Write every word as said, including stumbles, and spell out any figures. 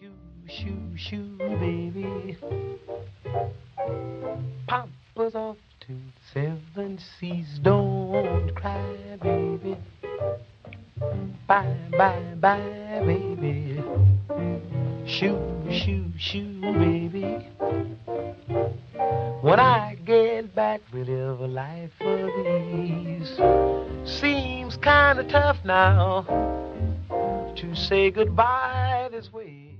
Shoo, shoo, shoo, baby. Papa's off to the seven seas. Don't cry, baby. Bye, bye, bye, baby. Shoo, shoo, shoo, baby. When I get back, we'll live a life of ease. Seems kinda tough now to say goodbye this way.